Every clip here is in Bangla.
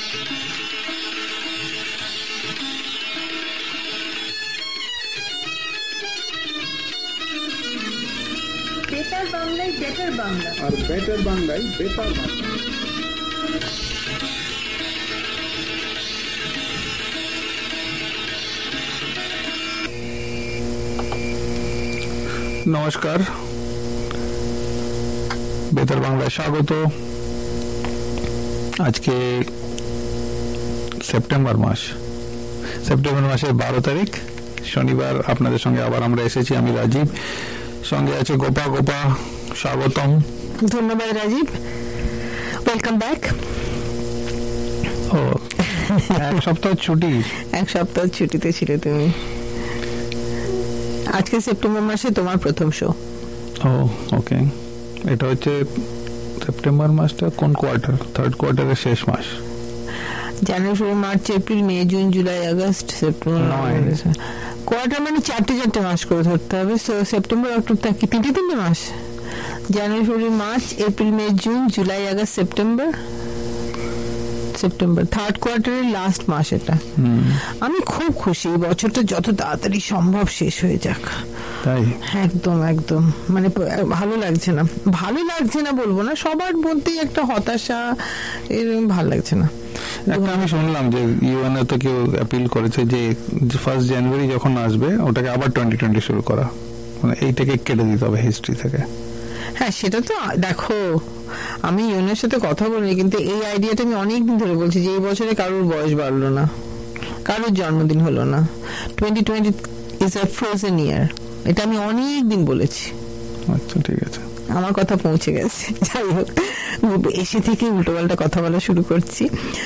বেটার বাংলায় বেটার বাংলা, আর বেটার বাংলায় বেটার বাংলা। নমস্কার, বেতার বাংলায় স্বাগত। আজকে সেপ্টেম্বর মাসের 12 তারিখ শনিবার। আপনাদের সঙ্গে আবার আমরা এসেছি। আমি রাজীব, সঙ্গে আছে গোপা। স্বাগতম। ধন্যবাদ রাজীব, ওয়েলকাম ব্যাক। ও, এক সপ্তাহ ছুটিতে ছিলে তুমি। আজকে সেপ্টেম্বর মাসে তোমার প্রথম শো। ও ওকে, এটা হচ্ছে সেপ্টেম্বর মাসটা কোন কোয়ার্টার? থার্ড কোয়ার্টারের শেষ মাস। January, February, March, April, May, June, July, August, September. Quarter মানে চারটে মাস করে ধরতে হবে। সেপ্টেম্বর, অক্টোবর, তিনটে মাস। January, February, March, April, May, June, July, August, September. Third কোয়ার্টারের লাস্ট মাস এটা। আমি খুব খুশি, বছরটা যত তাড়াতাড়ি সম্ভব শেষ হয়ে যাক। তাই একদম মানে ভালো লাগছে না বলবো না, সবার মধ্যেই একটা হতাশা, এরকম ভালো লাগছে না। একটা আমি শুনলাম যে ইউএনএ তো কেউ অ্যাপিল করেছে যে 1 জানুয়ারি যখন আসবে ওটাকে আবার 2020 শুরু করা, মানে এইটাকে কেটে দিতে হবে হিস্ট্রি থেকে। হ্যাঁ, সেটা তো দেখো, আমি ইউএনএর সাথে কথা বলিনি, কিন্তু এই আইডিয়াটা আমি অনেকদিন ধরে বলছি যে এই বছরে কারোর বয়স বাড়লো না, কারোর জন্মদিন হলো না। 2020 ইজ আ ফ্রোজেন ইয়ার, এটা আমি অনেক দিন বলেছি। আচ্ছা, ঠিক আছে, আমার কথা পৌঁছে গেছে। যাই হোক, এসে থেকে উল্টোপাল্টা কথা বলা শুরু করছি।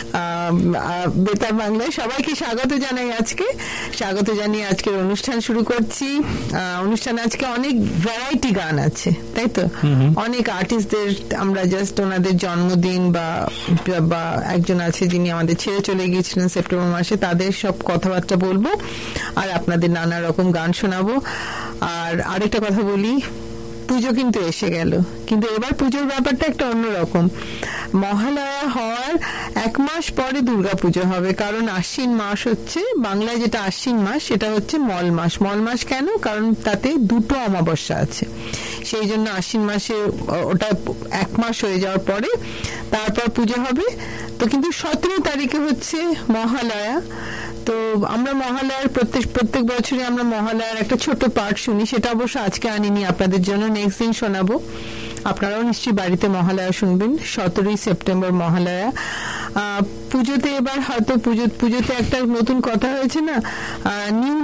বেতার বাংলায় সবাইকে স্বাগত জানাই। স্বাগত জানিয়ে আজকের অনুষ্ঠান শুরু করছি। অনুষ্ঠানে আজকে অনেক ভ্যারাইটি গান আছে, তাই তো? অনেক আর্টিস্টদের আমরা জাস্ট ওনাদের জন্মদিন বা একজন আছে যিনি আমাদের ছেড়ে চলে গিয়েছিলেন সেপ্টেম্বর মাসে, তাদের সব কথাবার্তা বলবো আর আপনাদের নানা রকম গান শোনাবো। আর আরেকটা কথা বলি, পুজো কিন্তু এসে গেল, কিন্তু এবার পুজোর ব্যাপারটা একটা অন্যরকম। মহালয়া হওয়ার 1 মাস পরে দুর্গা পুজো হবে, কারণ আশ্বিন মাস হচ্ছে বাংলায়, যেটা আশ্বিন মাস সেটা হচ্ছে মল মাস। কেন? কারণ তাতে 2টো অমাবস্যা আছে, সেই জন্য আশ্বিন মাসে ওটা 1 মাস হয়ে যাওয়ার পরে তারপর পুজো হবে। তো কিন্তু 17 তারিখে হচ্ছে মহালয়া। তো আমরা মহালয়ার প্রত্যেক বছরে আমরা মহালয়ার একটা ছোট পার্ট শুনি, সেটা অবশ্য আজকে আনিনি আপনাদের জন্য, নেক্সট দিন শোনাবো। আপনারাও নিশ্চয়ই বাড়িতে মহালয়া শুনবেন। 17ই সেপ্টেম্বর মহালয়া। পুজোতে এবার হয়তো পুজোতে একটা নতুন কথা হয়েছে না, নিউ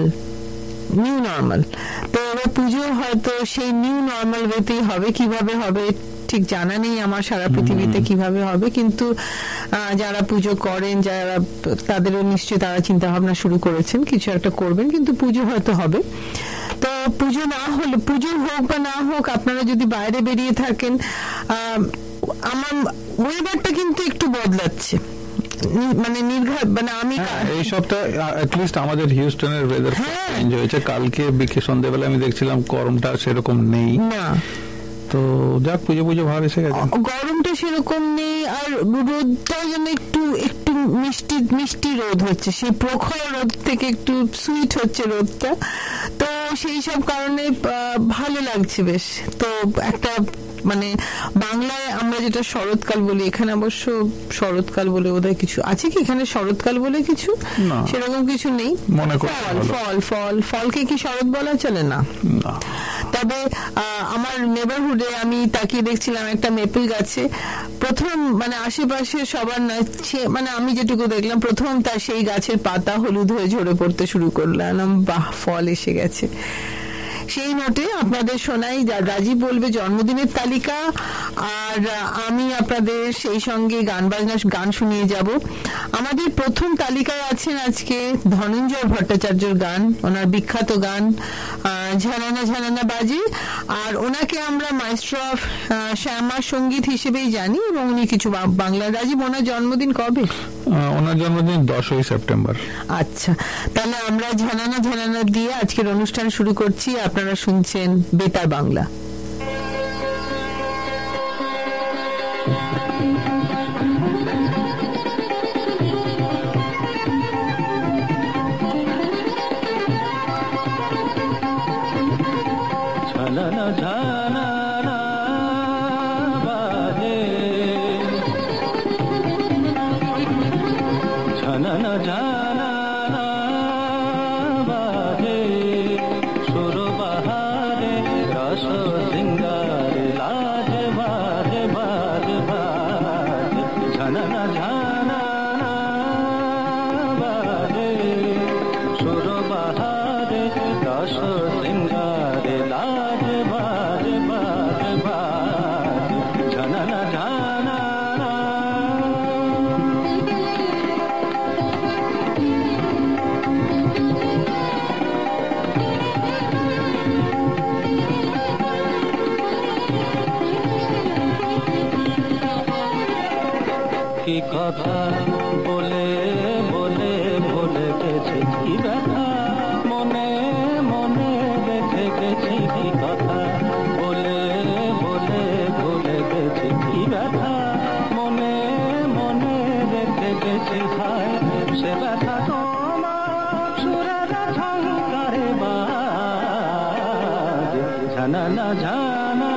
নর্মাল। তো এবার পুজো হয়তো সেই নিউ নর্মাল ওয়েতেই হবে। কিভাবে হবে ঠিক জানা নেই আমার, সারা পৃথিবীতে কিভাবে হবে, কিন্তু যারা পুজো করেন, যারা তাদেরও নিশ্চয়ই তারা চিন্তা ভাবনা শুরু করেছেন, কিছু একটা করবেন, কিন্তু পুজো হয়তো হবে। তো পুজো হোক বা না হোক, আপনারা যদি বাইরে বেরিয়ে থাকেন, আমার ওয়েদারটা কিন্তু একটু বদলাচ্ছে, মানে নির্ঘাত, মানে আমি এই সপ্তাহে অ্যাটলিস্ট আমাদের হিউস্টনের ওয়েদার চেঞ্জ হয়েছে। কালকে সন্ধ্যাবেলা আমি দেখছিলাম গরমটা সেরকম নেই না, তো যাক, পুজো ভাব এসে গেছে, গরমটা সেরকম নেই। আর রোদটাও যেন একটু মিষ্টি রোদ হচ্ছে, সেই প্রখর রোদ থেকে একটু সুইট হচ্ছে রোদটা। তো সেই সব কারণে ভালো লাগছে বেশ। তো একটা মানে বাংলায় আমরা যেটা শরৎকাল বলি, এখানে অবশ্য শরৎকাল বলে বোধহয় কিছু আছে কি? এখানে শরৎকাল বলে কিছু সেরকম কিছু নেই। ফলকে কি শরৎ বলা চলে না? তবে আমার নেবারহুডে আমি তাকিয়ে দেখছিলাম একটা মেপল গাছে, প্রথম মানে আশেপাশে সবার নয়, মানে আমি যেটুকু দেখলাম, প্রথম তার সেই গাছের পাতা হলুদ হয়ে ঝরে পড়তে শুরু করলাম। বাহ, ফল এসে গেছে। সেই নোটে আপনাদের শোনাই, রাজীব বলবে জন্মদিনের তালিকা, আর আমি আপনাদের সেই সঙ্গে গান শুনিয়ে যাব। আমাদের প্রথম তালিকায় আছেন আজকে ধনঞ্জয় ভট্টাচার্যর গান, ওনার বিখ্যাত গান ঝানানা বাজে, আর ওনাকে আমরা মাইস্ট্রো অফ শ্যামা সঙ্গীত হিসেবেই জানি, এবং উনি কিছু বাংলা। রাজীব, ওনার জন্মদিন কবে? ওনার জন্মদিন 10ই সেপ্টেম্বর। আচ্ছা, তাহলে আমরা ঝানানা দিয়ে আজকের অনুষ্ঠান শুরু করছি। আপনারা শুনছেন বেতার বাংলা। ঝনন ঝননা বাজে সুর বাহারে রস সিঙ্গারে লাজ বাজে বাজে বাজে ঝনন ঝননা বাজে সুর বাহারে রস সিঙ্গারে লাজ বাজে বাজে বাজে ঝনন ঝননা কি কথা বলে বলে ভুলে গেছি কি ব্যথা মনে মনে রেখে গেছি কি কথা বলে বলে ভুলে গেছি কি ব্যথা মনে মনে রেখে গেছি হায় সে ব্যথা তোমার সুরের ঝঙ্কারে বাজে ঝননা ঝননা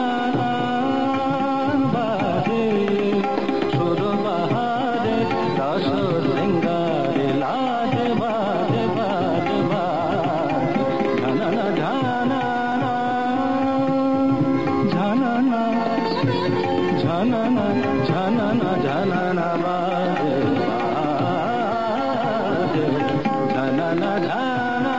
বাজে সুর বাহারে রস সিঙ্গারে লাজ বাজে বাজে বাজে ঝননা ঝননা ঝননা ঝননা ঝননা ঝননা বাজে বাজে ঝননা ঝননা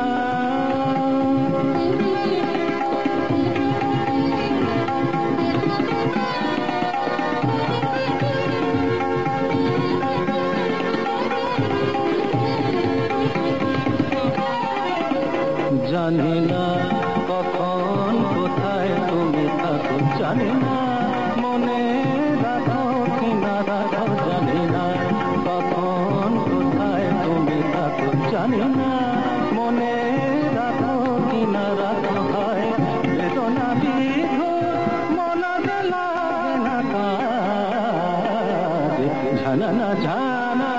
জানি না কখন কোথায় তুমি থাকো জানি না মনে রাখো কি না রাখো জানি না কখন কোথায় তুমি থাকো জানি না মনে রাখো কি না রাখো হয় বেদনা বিধু মন লাগে না কাজে ঝননা ঝননা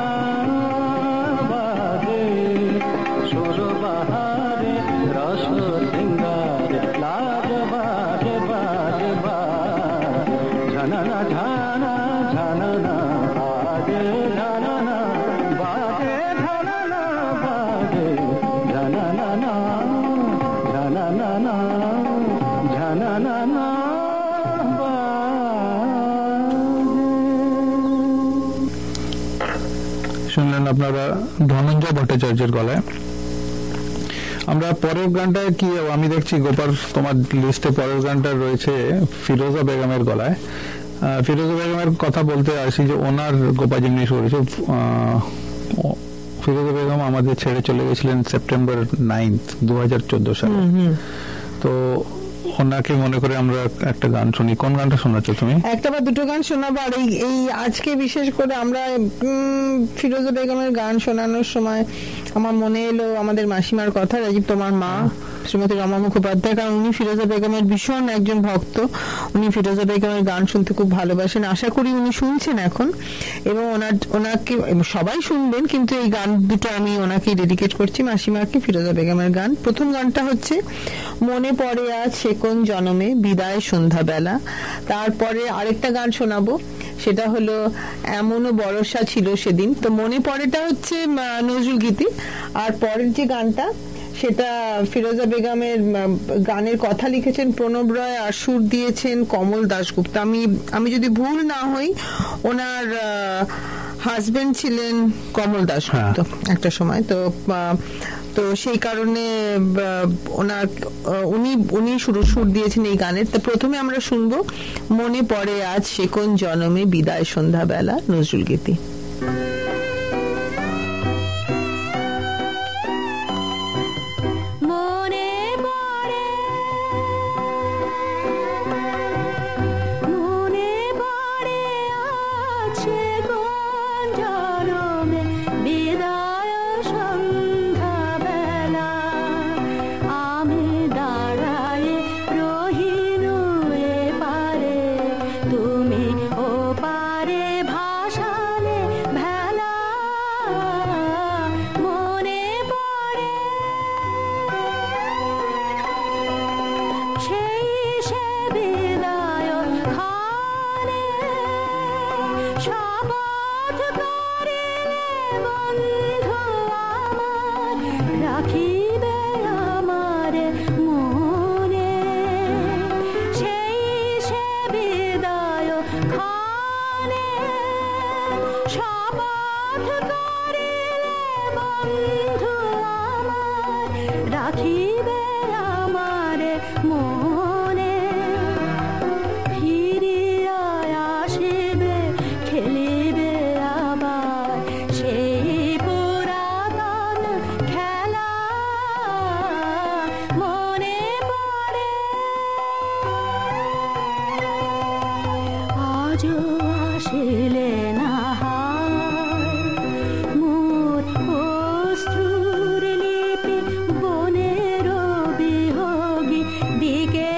বাজে সুর বাহারে রস সিঙ্গারে লাজ বাজে বাজে বাজে ঝননা ঝননা ঝননা বাজে ঝননা বাজে ঝননা বাজে ঝননা না ঝননা না ঝননা না শুনলেন আপনারা ধনঞ্জয় ভট্টাচার্যের গলায়। আমরা পরের গানটায় কি আমি দেখছি গোপাল তোমার লিস্টে পরের গানটা রয়েছে ফিরোজা বেগমের গলায়। ফিরোজা বেগমের কথা বলতে আসি যে ওনার গোপা জিনিস করেছে। ফিরোজা বেগম আমাদের ছেড়ে চলে গেছিলেন সেপ্টেম্বর 9, 2014 সালে। তো ওনাকে মনে করে আমরা একটা গান শুনি। কোন গানটা শোনাচ্ছ তুমি? একটা বা দুটো গান শোনাবো। আর এই আজকে বিশেষ করে আমরা ফিরোজা বেগমের গান শোনানোর সময় আমার মনে এলো আমাদের মাসিমার কথা, রাজীব তোমার মা শ্রীমতী রমা মুখোপাধ্যায়। কারণ উনি ফিরোজা বেগমের ভীষণ একজন ভক্ত। উনি ফিরোজা বেগমের গান শুনতে খুব ভালোবাসেন। আশা করি উনি শুনছেন এখন, এবং ওনাকে সবাই শুনবেন, কিন্তু এই গান দুটো আমি ওনাকে ডেডিকেট করছি, মাসিমাকে, ফিরোজা বেগমের গান। প্রথম গানটা হচ্ছে মনে পড়ে আজ সে কোন জনমে বিদায় সন্ধ্যাবেলা। তারপরে আরেকটা গান শোনাবো, সেটা হলো এমনও বর্ষা ছিল সেদিন। তো মনে পড়েটা হচ্ছে নজরুল গীতি, আর পরের যে গানটা সেটা ফিরোজা বেগমের গানের কথা লিখেছেন প্রণব রায়, আর সুর দিয়েছেন কমল দাশগুপ্ত। আমি যদি ভুল না হই ওনার হাজবেন্ড ছিলেন কমল দাশগুপ্ত একটা সময়। তো সেই কারণে উনি সুর দিয়েছেন এই গানের। তো প্রথমে আমরা শুনবো মনে পড়ে আজ সে কোন জনমে বিদায় সন্ধ্যাবেলা, নজরুল গীতি। তুমি ও পারে ভাষালে শপথ করিলে বন্ধু আমার রাখিবে আমার মনে ফিরিয়া আসিবে খেলিবে আবার সেই পুরাতন খেলা মনে পড়ে আজও আসিলে না মোর অশ্রুর লিপি বনের বিহগী দিকে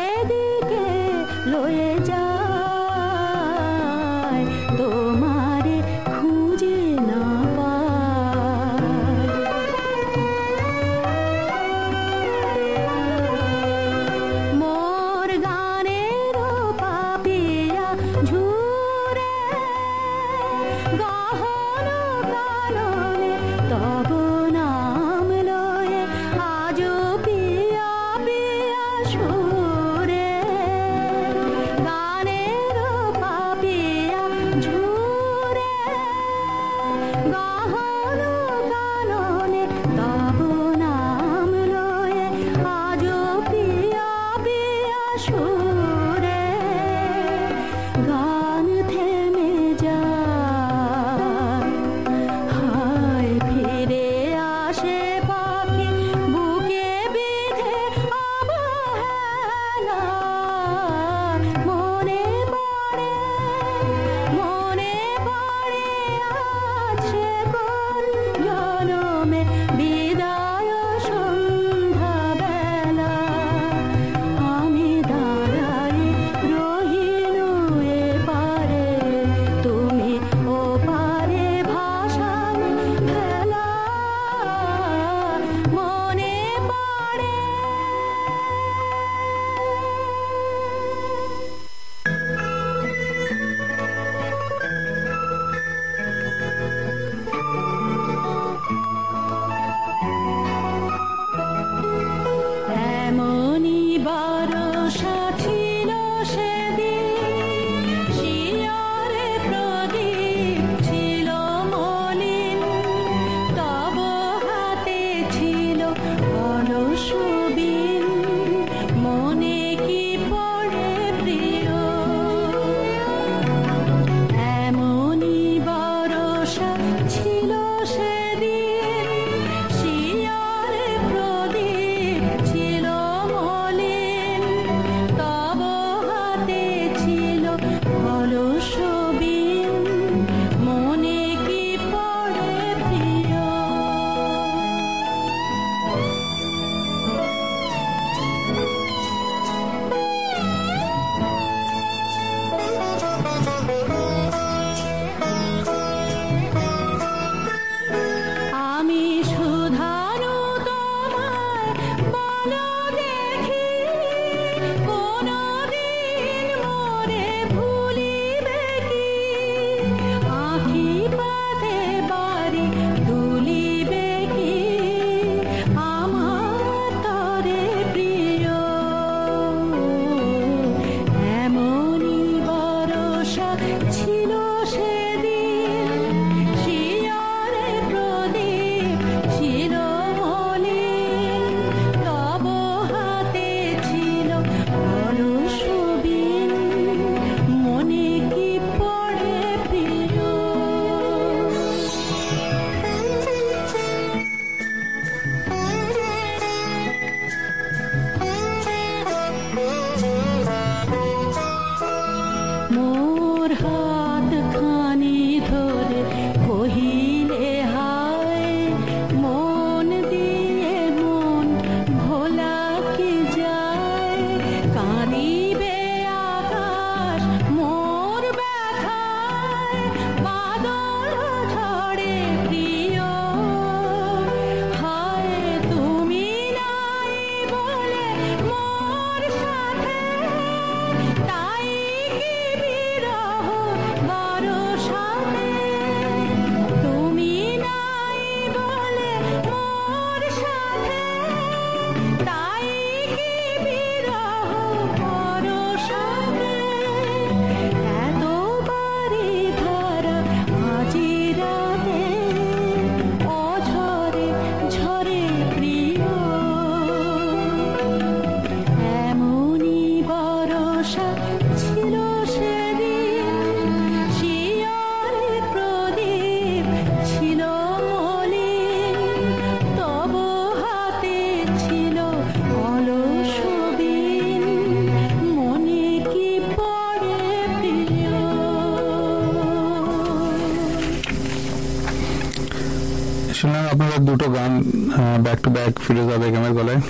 শুনলাম আপনারা দুটো গান ব্যাক টু ব্যাক ফিরোজা বেগমের গলায়।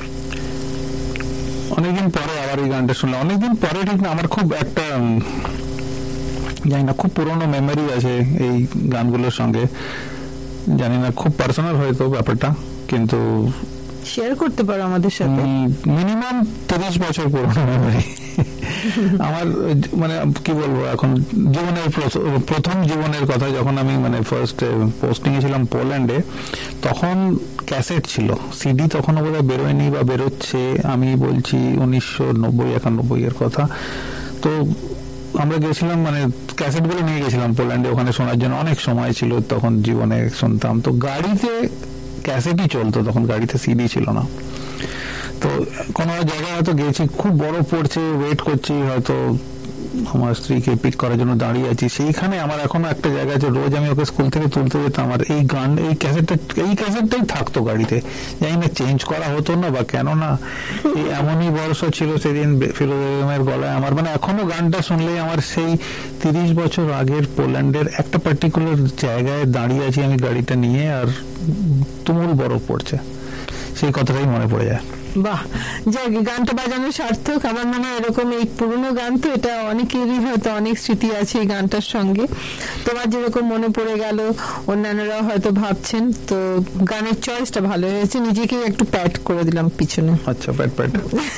অনেকদিন পরে আবার এই গানটা শুনলাম, অনেকদিন পরে ঠিক না, আমার খুব একটা জানি না, খুব পুরোনো মেমোরি আছে এই গানগুলোর সঙ্গে। জানি না, খুব পার্সোনাল হয়তো ব্যাপারটা, কিন্তু শেয়ার করতে পারো আমাদের সাথে। মিনিমাম 30 বছর পুরোনো মেমোরি আমার। মানে কি বলবো, এখন জীবনের প্রথম জীবনের কথা, যখন আমি মানে ফার্স্ট পোস্টিং এ ছিলাম পোল্যান্ডে, তখন ক্যাসেট ছিল, সিডি তখনও বোধহয় বেরোয়নি বা বেরোচ্ছে, আমি বলছি 1990-91 এর কথা। তো আমরা গেছিলাম, মানে ক্যাসেট গুলো নিয়ে গেছিলাম পোল্যান্ডে, ওখানে শোনার জন্য। অনেক সময় ছিল তখন জীবনে, শুনতাম। তো গাড়িতে ক্যাসেটই চলতো তখন, গাড়িতে সিডি ছিল না। তো কোনো জায়গায় হয়তো গেছি, খুব বরফ পড়ছে, ওয়েট করছি, হয়তো আমার স্ত্রীকে পিক করার জন্য দাঁড়িয়ে আছি। সেইখানে আমার এখনো একটা জায়গা আছে, রোজ আমি ওকে স্কুল থেকে তুলতে যেতাম, আর এই গান, এই ক্যাসেটটাই থাকতো গাড়িতে। জানি না চেঞ্জ করা হতো না বা কেন না, এই এমনই বর্ষ ছিল সেদিন ফিরোজা বেগমের গলায় আমার। মানে এখনো গানটা শুনলেই আমার সেই 30 বছর আগের পোল্যান্ডের একটা পার্টিকুলার জায়গায় দাঁড়িয়ে আছি আমি গাড়িটা নিয়ে, আর তুমুল বরফ পড়ছে, সেই কথাটাই মনে পড়ে যায়। বাহ, যাক, গানটা বাজানো সার্থক। আমার মনে হয় এরকম এই পুরোনো গান তো, এটা অনেকেরই হয়তো অনেক স্মৃতি আছে এই গানটার সঙ্গে। তোমার যেরকম মনে পড়ে গেল, অন্যান্যরাও হয়তো ভাবছেন। তো গানের চয়েসটা ভালো হয়েছে, নিজেকে একটু প্যাট করে দিলাম পিছনে। আচ্ছা, প্যাট।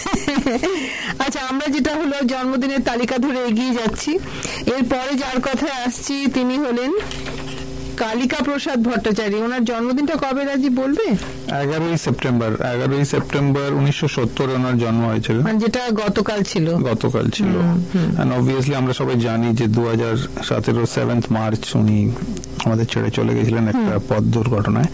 আচ্ছা, আমরা যেটা হলো জন্মদিনের তালিকা ধরে এগিয়ে যাচ্ছি। এরপরে যার কথায় আসছি তিনি হলেন কালিকা প্রসাদ ভট্টাচার্য। ওনার জন্মদিনটা কবে রাজি বলবে? 11ই সেপ্টেম্বর 1970 ওনার জন্ম হয়েছিল, মানে যেটা গতকাল ছিল। অবভিয়াসলি আমরা সবাই জানি যে 2017 7 মার্চ উনি আমাদের ছেড়ে চলে গেছিলেন একটা পথ দুর্ঘটনায়।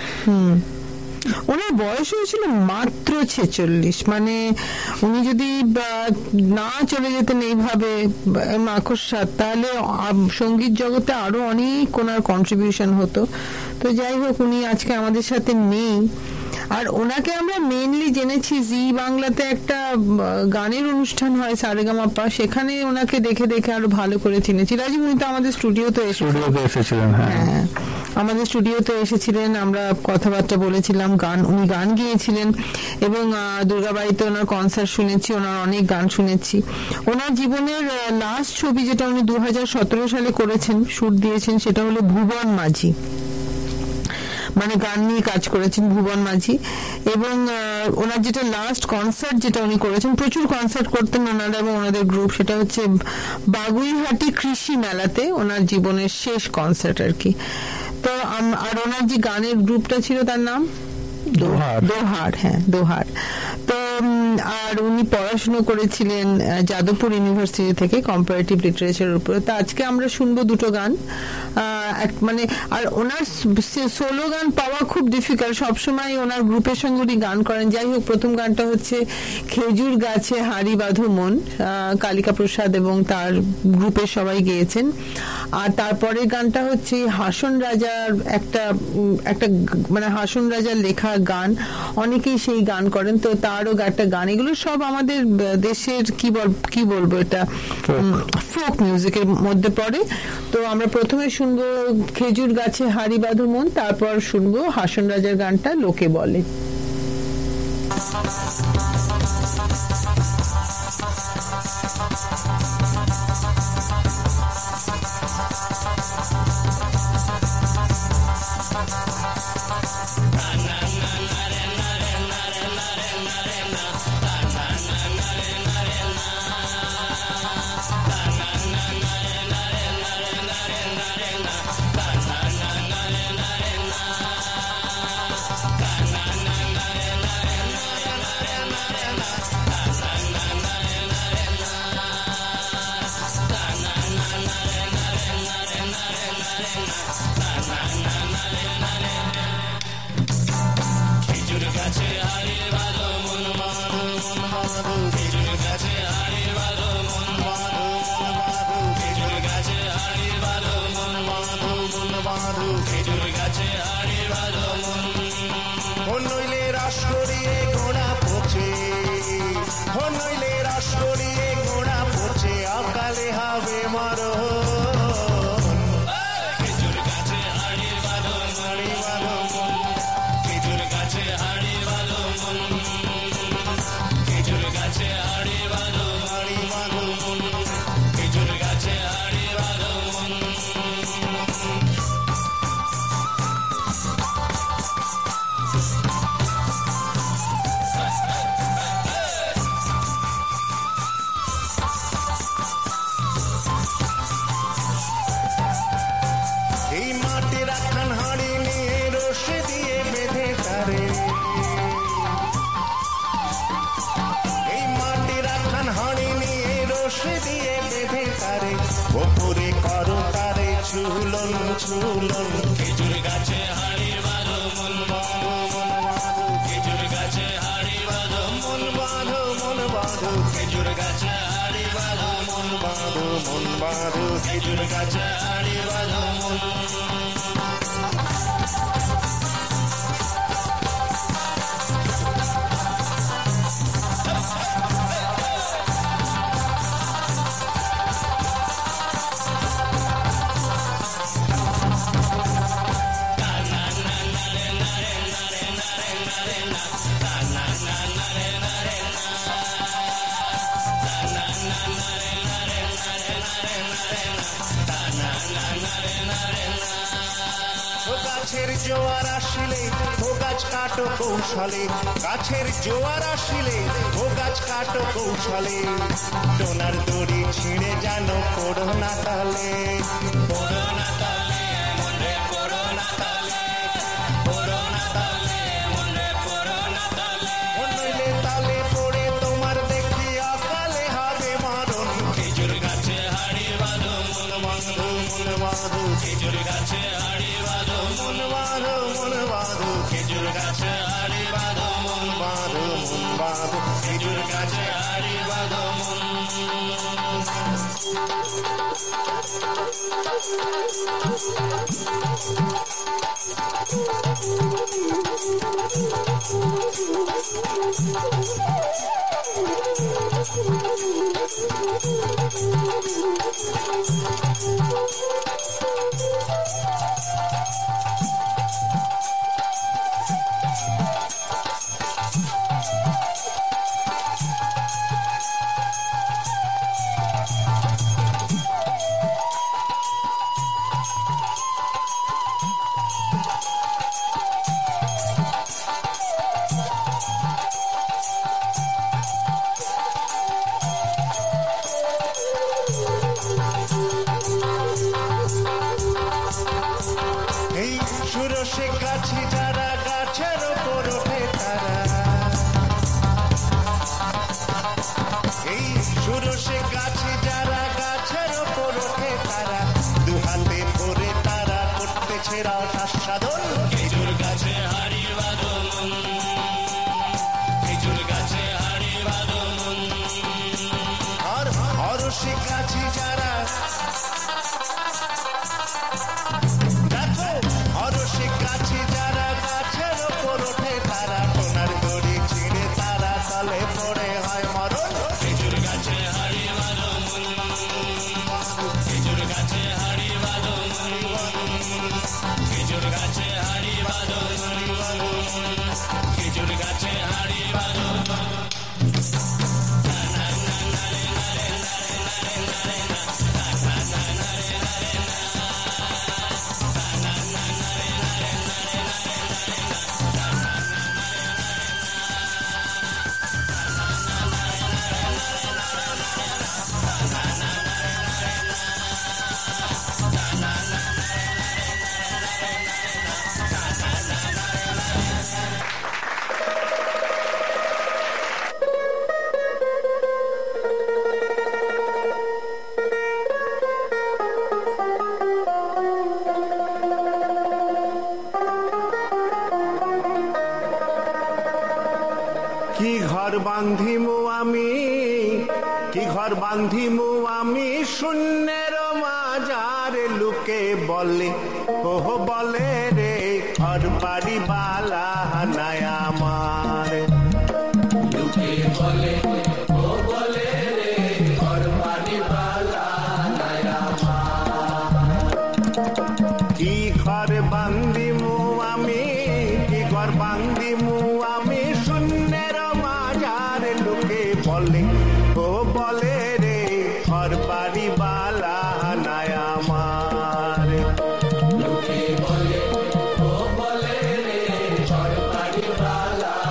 ওনার বয়স হয়েছিল মাত্র 46। মানে উনি যদি না চলে যেতেন এইভাবে মাকড়সার, তাহলে সঙ্গীত জগতে আরো অনেক ওনার কন্ট্রিবিউশন হতো। তো যাই হোক, উনি আজকে আমাদের সাথে নেই। আর ওনাকে আমরা মেইনলি জেনেছি জি বাংলাতে একটা গানের অনুষ্ঠান হয় সারেগামাপা, সেখানে ওনাকে দেখে দেখে আরো ভালো করে চিনেছি। রাজীব, উনি তো আমাদের স্টুডিওতে এসেছিলেন। হ্যাঁ, আমাদের স্টুডিওতে এসেছিলেন, আমরা কথাবার্তা বলেছিলাম, উনি গান গিয়েছিলেন, এবং দুর্গাবাড়িতে ওনার কনসার্ট শুনেছি, ওনার অনেক গান শুনেছি। ওনার জীবনের লাস্ট ছবি যেটা উনি 2017 সালে করেছেন, শুট দিয়েছেন, সেটা হলো ভুবন মাঝি। মানে গান নিয়ে কাজ করেছেন ভুবন মাঝি। এবং ওনার যেটা লাস্ট কনসার্ট যেটা উনি করেছেন, প্রচুর কনসার্ট করতেন ওনারা এবং ওনাদের গ্রুপ, সেটা হচ্ছে বাগুইহাটি কৃষি মেলাতে ওনার জীবনের শেষ কনসার্ট আর কি। তো আর ওনার যে গানের গ্রুপটা ছিল তার নাম দোহার। হ্যাঁ, দোহার। তো আর উনি পড়াশোনা করেছিলেন যাদবপুর ইউনিভার্সিটি থেকে কম্পারেটিভ লিটারেচারের উপরে। তো আজকে আমরা শুনবো দুটো গান। মানে আর ওনার সোলো গান পাওয়া খুব ডিফিকাল্ট, সবসময় ওনার গ্রুপের সঙ্গে উনি গান করেন। যাই হোক, প্রথম গানটা হচ্ছে খেজুর গাছে হাড়ি বাঁধো মন, কালিকা প্রসাদ এবং তার গ্রুপের সবাই গেয়েছেন। আর তারপরে গানটা হচ্ছে হাসন রাজার একটা মানে হাসন রাজার লেখা গান, অনেকেই সেই গান করেন। তো তারও একটা গান, এগুলো সব আমাদের দেশের কি বলবো, এটা ফোক মিউজিকের মধ্যে পড়ে। তো আমরা প্রথমে শুনবো খেজুর গাছে হাড়ি বাঁধো মন, তারপর শুনবো হাসন রাজার গানটা লোকে বলে। মাধু খেজুর গাছে হাড়ি বাঁধো মন গাছের জোয়ার আসিলে ও গাছ কাটো কৌশলে গাছের জোয়ার আসিলে ও গাছ কাটো কৌশলে টোনার দড়ি ছিঁড়ে যেন পড়ো না তালে পড়ো না তালে মনে পড়ো না তালে পড়ো না তালে মনে পড়ো না তালে নইলে তালে পড়ে তোমার দেখি অকালে হবে মরণ খেজুর গাছে হাড়ি বাঁধো মন বাঁধো মন বাঁধো খেজুর গাছে হাড়ি বাঁধো মন বাঁধো মন বাঁধো খেজুর গাছে হাড়ি বাঁধো মন বাঁধো মন বাঁধো খেজুর গাছে হাড়ি বাঁধো মন খেজুর গাছে হাড়ি বাঁধো মন খেজুর গাছে হাড়ি বাঁধো মন আর হরসে গাছে যারা দেখো হরসে গাছে যারা গাছের ওপর ওঠে তারা টোনার দড়ি ছিঁড়ে তারা তলে পড়ে হয় মরণ খেজুর গাছে হাড়ি বাঁধো মন খেজুর গাছে হাড়ি বাঁধো মন খেজুর গাছে হাড়ি বাঁধো খেজুর গাছে হাড়ি বাঁধো কি ঘর বাঁধিমু আমি কি ঘর বাঁধিমু আমি শূন্যের মাজারে লুকে বলে ওহ বলে রে ঘর বাড়ি বালা নাই আমার লুকে বলে ও বলে রে ঘর বাড়ি বালা নাই আমার কি ঘর বাঁধিমু আমি কি ঘর বাঁধিমু আমি শূন্যের মাজারে লুকে বলে ও বলে রে ঘর বাড়ি বালা নাই আমার লুকে বলে ও বলে রে ঘর বাড়ি বালা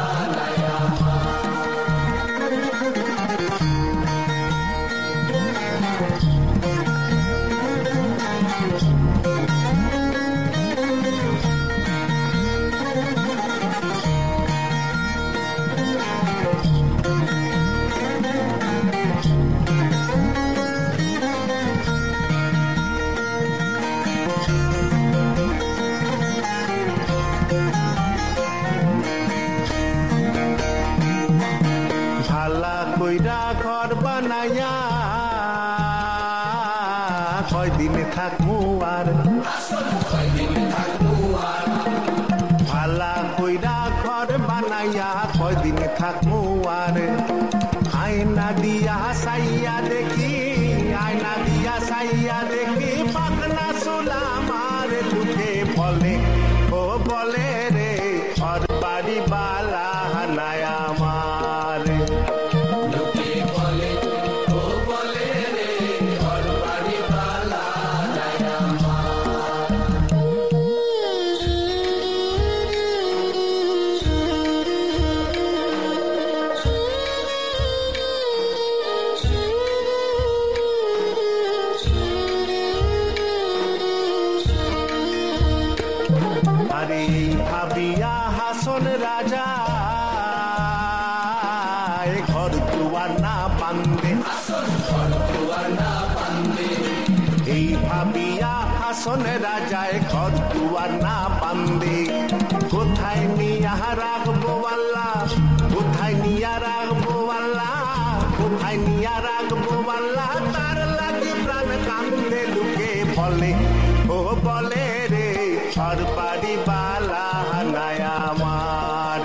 থাকমু আর আয়না দিয়া সাইয়া দেখি আয়না দিয়া সাইয়া দেখি পাখনা সুলাম আর লুকে বলে ও বলে রে আর বাড়ি বালা হানায় আমার ভাবিয়া হাসন রাজা ঘর দুয়ার না বান্ধে এই ভাবিয়া হাসন রাজায় ঘর দুয়ার না বান্ধে কোথায় নিয়া রাখবো আল্লাহ কোথায় নিয়া রাখবো আল্লাহ কোথায় নিয়া রাখবো আল্লাহ তার লাগে প্রাণ কান্দে লুকে বলে ও বলে রে আর বাড়ি বালা হানায় আমার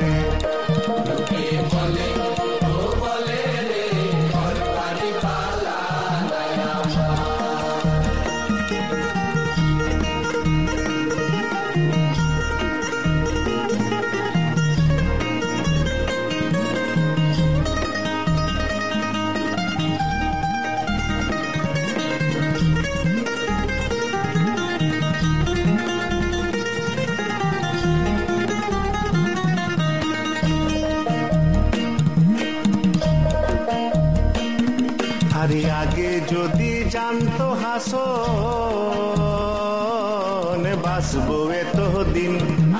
আরে আগে যদি জানতো হাসন বাসবো এতো দিন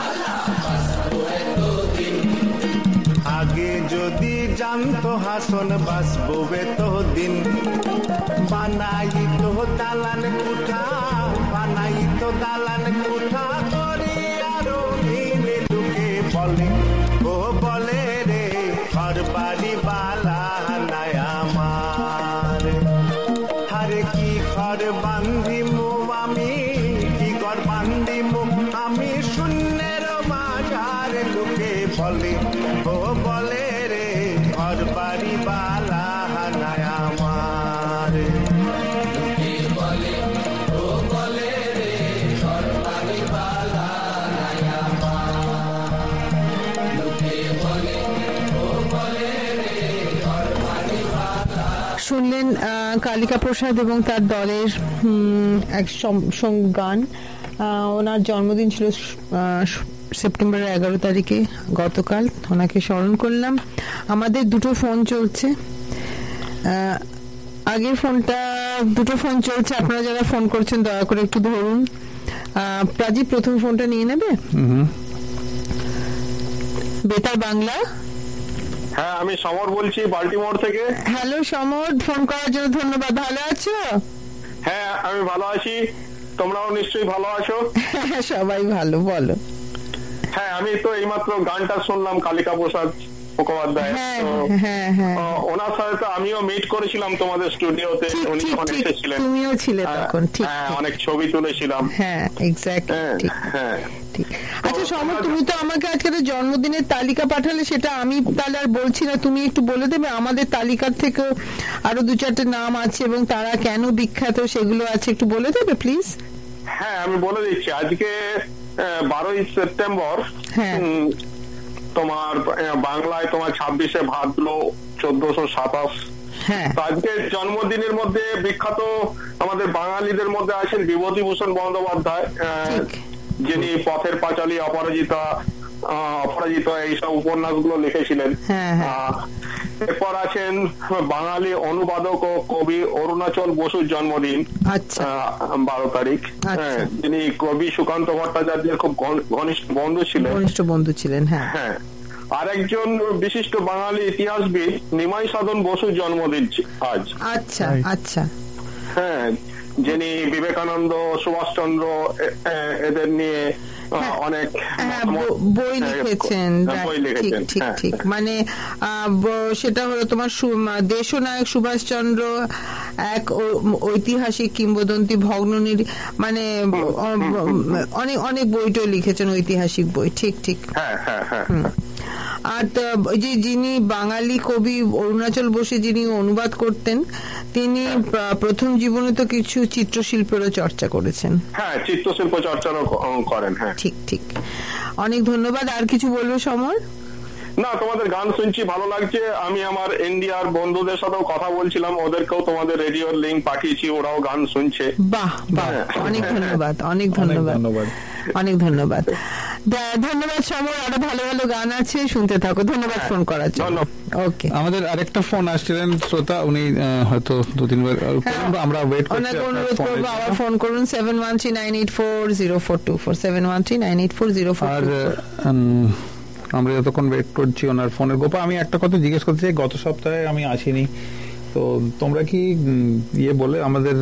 আগে যদি জানতো হাসন বাসবো এতো দিন বানাই তো দালান কুঠা বানাই তো দালান কুঠা করি আরো মিলে লুকে বলে ও বলে রে ঘর বাড়ি বালা হানায় আমার হারে কি ঘর বান্ধিমু আমি কি ঘর বান্ধিমু আমি শূন্যের মাঝার লুকে বলে ও বলে রে ঘর বাড়ি বালা হানায় আমার শুনলেন কালিকা প্রসাদ এবং তার দলের এক গান। ওনার জন্মদিন ছিল সেপ্টেম্বরের 11 তারিখে, গতকাল। ওনাকে স্মরণ করলাম। আমাদের দুটো ফোন চলছে, আগের ফোনটা দুটো ফোন চলছে। আপনারা যারা ফোন করছেন দয়া করে একটু ধরুন। প্রাজীব প্রথম ফোনটা নিয়ে নেবে। বেতার বাংলা। হ্যাঁ, আমি সমর বলছি বাল্টিমোর থেকে। হ্যালো সমর, ফোন করার জন্য ধন্যবাদ। ভালো আছো? হ্যাঁ, আমি ভালো আছি। তোমরাও নিশ্চয়ই ভালো আছো? সবাই ভালো। বলো। হ্যাঁ, আমি তো এইমাত্র গানটা শুনলাম কালিকা প্রসাদ মুখোপাধ্যায়। ওনার সাথে তো আমিও মিট করেছিলাম তোমাদের স্টুডিওতে। উনি যখন এসেছিলেন, তুমিও ছিলে তখন। ঠিক, অনেক ছবি তুলেছিলাম। হ্যাঁ, এক্স্যাক্টলি। হ্যাঁ, ঠিক। আচ্ছা সমর, তুমি তো আমাকে আজকে জন্মদিনের তালিকা পাঠালে, সেটা আমি তাহলে আর বলছি না, তুমি একটু বলে দেবে। আমাদের তালিকার থেকেও আরো 2-4টে নাম আছে এবং তারা কেন বিখ্যাত সেগুলো আছে, একটু বলে দেবে প্লিজ। হ্যাঁ, আমি বলে দিচ্ছি। আজকে 12ই সেপ্টেম্বর, তোমার বাংলায় তোমার 26শে ভাদ্র 1427। আজকে জন্মদিনের মধ্যে বিখ্যাত আমাদের বাঙালিদের মধ্যে আছেন বিভূতিভূষণ বন্দ্যোপাধ্যায়, যিনি পথের পাঁচালী, অপরাজিতা এইসব উপন্যাসগুলো লিখেছিলেন। এরপর আছেন বাঙালি অনুবাদক ও কবি অরুণাচল বসুর জন্মদিন 12 তারিখ। যিনি কবি সুকান্ত ভট্টাচার্যের খুব ঘনিষ্ঠ বন্ধু ছিলেন। হ্যাঁ, আর একজন বিশিষ্ট বাঙালি ইতিহাসবিদ নিমাই সাধন বসুর জন্মদিন আজ। আচ্ছা। হ্যাঁ, যিনি বিবেকানন্দ, সুভাষচন্দ্র এদের নিয়ে অনেক বই লিখেছেন। ঠিক। মানে সেটা হলো তোমার দেশনায়ক সুভাষচন্দ্র, এক ঐতিহাসিক কিংবদন্তি, ভগ্ননীর, মানে অনেক বইটা লিখেছেন, ঐতিহাসিক বই। ঠিক। আর ওই যে যিনি বাঙালি কবি অরুণাচল বসে যিনি অনুবাদ করতেন, তিনি প্রথম জীবনে তো কিছু চিত্রশিল্পেরও চর্চা করেছেন। হ্যাঁ, চিত্রশিল্প চর্চাও করেন। হ্যাঁ, ঠিক ঠিক। অনেক ধন্যবাদ। আর কিছু বলবো সমর? না, তোমাদের গান শুনছি, ভালো লাগছে। আমি আমার ইন্ডিয়ার বন্ধুদের সাথেও কথা বলছিলাম, ওদেরকেও তোমাদের রেডিওর লিংক পাঠিয়েছি, ওরাও গান শুনছে। বাহ বাহ, অনেক ধন্যবাদ, অনেক ধন্যবাদ, অনেক ধন্যবাদ। ধন্যবাদ সমর, আরো ভালো ভালো গান আছে, শুনতে থাকো। ধন্যবাদ ফোন করার জন্য। ওকে, আমাদের আরেকটা ফোন আসছিলেন শ্রোতা, উনি হয়তো 2-3 বার আমরা ওয়েট করছি, ওনাকে অনুরোধ করবো আবার ফোন করুন 7139840424 7139840424। আর আমরা যতক্ষণ ওয়েট করছি ওনার ফোনের গোপা, আমি একটা কথা জিজ্ঞেস করতে চাই। গত সপ্তাহে আমি আসিনি, তো তোমরা কি বলে আমাদের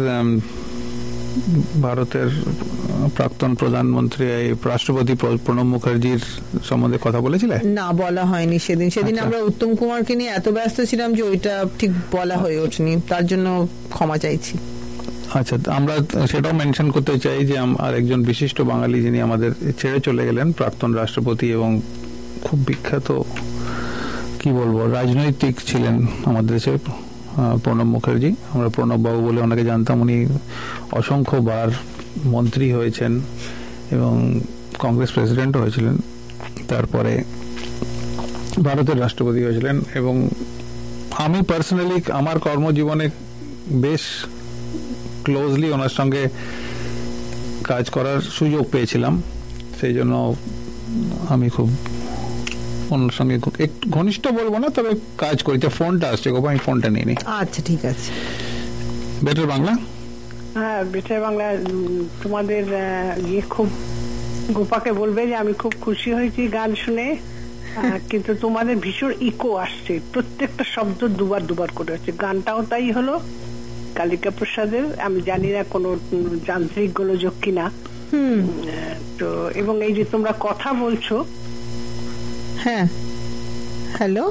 ভারতের প্রাক্তন প্রধানমন্ত্রী রাষ্ট্রপতি প্রণব মুখার্জির সম্বন্ধে কথা বলেছিলে? না, বলা হয়নি সেদিন আমরা উত্তম কুমারকে নিয়ে এত ব্যস্ত ছিলাম যে ওইটা ঠিক বলা হয়ে ওঠেনি, তার জন্য ক্ষমা চাইছি। আচ্ছা, আমরা সেটাও মেনশন করতে চাই যে আর একজন বিশিষ্ট বাঙালি যিনি আমাদের ছেড়ে চলে গেলেন, প্রাক্তন রাষ্ট্রপতি এবং খুব বিখ্যাত কি বলবো রাজনৈতিক ছিলেন আমাদের দেশে, প্রণব মুখার্জি। আমরা প্রণব বাবু বলে ওনাকে জানতাম। উনি অসংখ্যবার মন্ত্রী হয়েছেন এবং কংগ্রেস প্রেসিডেন্টও হয়েছিলেন, তারপরে ভারতের রাষ্ট্রপতি হয়েছিলেন। এবং আমি পার্সোনালি আমার কর্মজীবনে বেশ ক্লোজলি ওনার সঙ্গে কাজ করার সুযোগ পেয়েছিলাম, সেই জন্য আমি খুব ওনার সঙ্গে একটু ঘনিষ্ঠ বলবো না, তবে কাজ করি। ফোনটা আসছে, আমি ফোনটা নিয়ে নিই। আচ্ছা, ঠিক আছে। বেটার বাংলা। হ্যাঁ, বেটার বাংলা। তোমাদের খুব গোপাকে বলবে যে আমি খুব খুশি হয়েছি গান শুনে, কিন্তু তোমাদের ভীষণ ইকো আসছে, প্রত্যেকটা শব্দ দুবার করে হচ্ছে। গানটাও তাই হলো কালিকা প্রসাদের। আমি জানি না কোনো যান্ত্রিক গোলযোগ কিনা। তো এবং এই যে তোমরা কথা বলছো, হ্যাঁ, হ্যালো,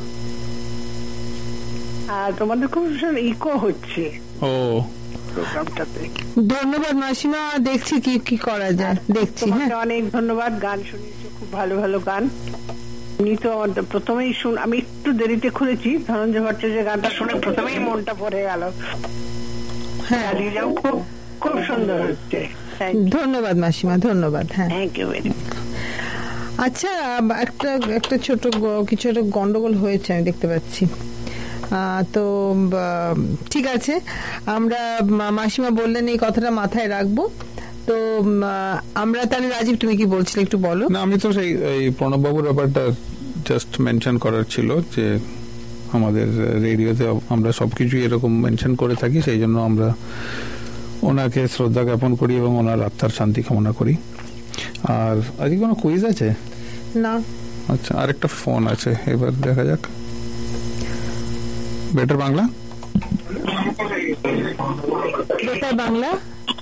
তোমাদের খুব ভীষণ ইকো হচ্ছে প্রোগ্রামটাতে। ধন্যবাদ মাসিমা, দেখছি কি করা যায়, দেখছি। হ্যাঁ, অনেক ধন্যবাদ। গান শুনিয়েছো, খুব ভালো ভালো গান। প্রথমেই আমি একটু দেরিতে খুলেছি, ধনঞ্জয় ভট্টাচার্যের গানটা শুনে প্রথমেই মনটা পড়ে গেল। হ্যাঁ, খুব সুন্দর হচ্ছে। ধন্যবাদ মাসিমা, ধন্যবাদ। হ্যাঁ, থ্যাংক ইউ ভেরি মাচ। আচ্ছা, একটা ছোট কিছু একটা গন্ডগোল হয়েছে আমি দেখতে পাচ্ছি। তো ঠিক আছে, আমরা মাসিমা বললেন এই কথাটা মাথায় রাখবো। তো আমরা তাহলে, রাজীব তুমি কি বলছিলে একটু বলো। না, আমি তো সেই প্রণব বাবুর ব্যাপারটা জাস্ট মেনশন করার ছিল যে আমাদের রেডিওতে আমরা সবকিছু এরকম মেনশন করে থাকি, সেই জন্য আমরা ওনাকে শ্রদ্ধা জ্ঞাপন করি এবং ওনার আত্মার শান্তি কামনা করি। আর আজকে কোনো কুইজ আছে না? আচ্ছা, আরেকটা ফোন আছে, এবার দেখা যাক। বেটার বাংলা। বেটার বাংলা।